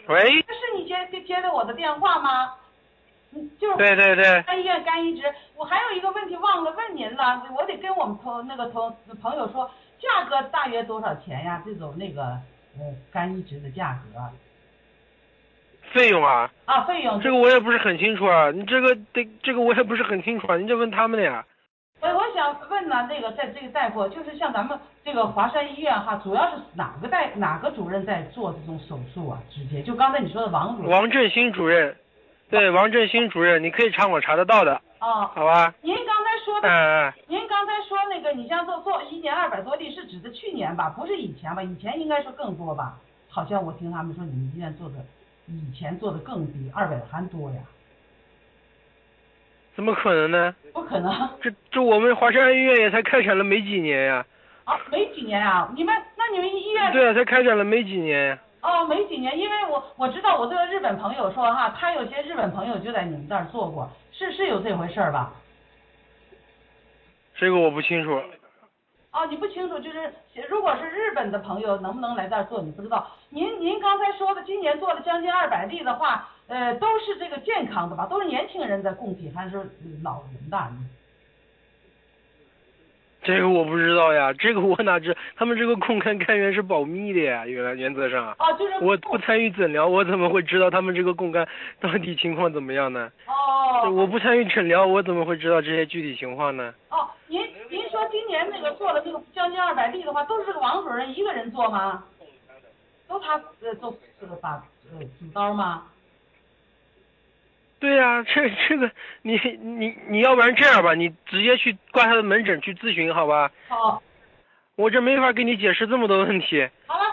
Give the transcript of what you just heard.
喂， 这是你接的我的电话吗？就是对对对， 肝医院肝移植。我还有一个问题忘了问您了，我得跟我们朋友说，价格大约多少钱呀？这种肝移植的价格费用啊， 啊，费用这个我也不是很清楚啊，你这个我也不是很清楚啊，你得问他们的呀。 我想问呢，这个大夫，就是像咱们这个华山医院哈，主要是哪个主任在做这种手术啊？直接就刚才你说的王主任。 王振兴主任，对，王振兴主任，你可以查我查得到的， 哦， 好吧？ 您刚才说的， 哎， 您刚才说那个，你像做1年200多例，是指的去年吧？不是以前吧？以前应该说更多吧？好像我听他们说你们医院做的以前做的更低，200还多呀？ 怎么可能呢？ 不可能这我们华山医院也才开展了没几年呀。 啊，没几年啊！那你们医院对啊，才开展了没几年呀。 哦，没几年，因为我知道我这个日本朋友说哈，他有些日本朋友就在你们这儿做过，是有这回事儿吧？ 这个我不清楚。 哦，你不清楚，就是如果是日本的朋友能不能来这儿做，你不知道。您刚才说的，今年做了将近200例的话，都是这个健康的吧？都是年轻人的供体还是老人的？ 这个我不知道呀，这个我哪知？他们这个供肝肝源是保密的呀，原则上。 哦，就是我不参与诊疗，我怎么会知道他们这个供肝到底情况怎么样呢？ 哦， 我不参与诊疗，我怎么会知道这些具体情况呢？ 哦，您说今年那个做了这个将近200例的话，都是这个王主任一个人做吗？都他做这个主刀吗？ 对呀，这个你要不然这样吧，你直接去挂他的门诊去咨询好吧？ 好， 我这没法给你解释这么多问题。 好了，